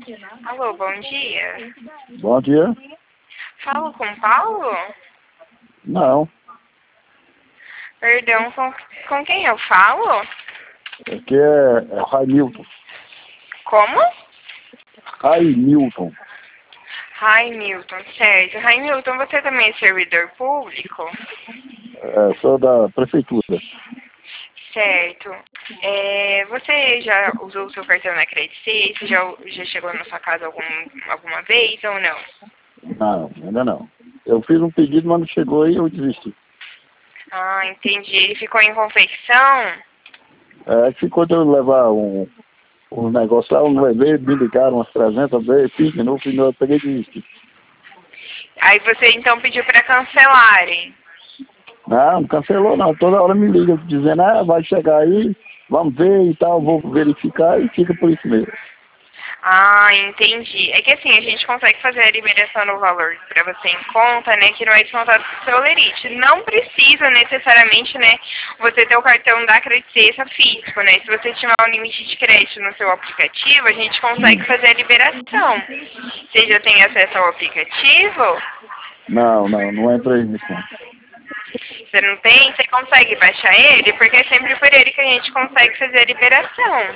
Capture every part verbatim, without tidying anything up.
Alô, bom dia. Bom dia. Falo com Paulo? Não, Perdão, com, com quem eu falo? aqui é, é Raimilton. Como? Raimilton. Raimilton, certo. Raimilton, você também é servidor público? É, sou da prefeitura. Certo. É, você já usou o seu cartão na Credit Suisse? Já, já chegou na sua casa algum, alguma vez ou não? Não, ainda não. Eu fiz um pedido, mas não chegou e eu desisti. Ah, entendi. Ele ficou em confecção? É, que quando eu levar um, um negócio lá, eu não levei, me ligaram umas trezentas vezes, fiz de novo, eu peguei e desisti. Aí você então pediu para cancelarem. Não, não cancelou não, toda hora me liga dizendo, ah, vai chegar aí, vamos ver e tal, vou verificar e fica por isso mesmo. Ah, entendi. É que assim, a gente consegue fazer a liberação no valor para você em conta, né, que não é descontado do seu lerite. Não precisa necessariamente, né, você ter o cartão da Credicessa físico, né? Se você tiver um limite de crédito no seu aplicativo, a gente consegue fazer a liberação. Você já tem acesso ao aplicativo? Não, não, não entrei nisso não. Você não tem? Você consegue baixar ele? Porque é sempre por ele que a gente consegue fazer a liberação.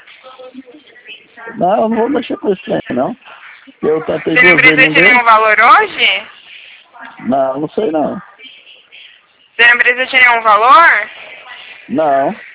Não, eu não vou mexer com isso trem, não. Eu tentei Você não duas vezes, precisa não de deu? nenhum valor hoje? Não, não sei não. Você não precisa de nenhum valor? Não.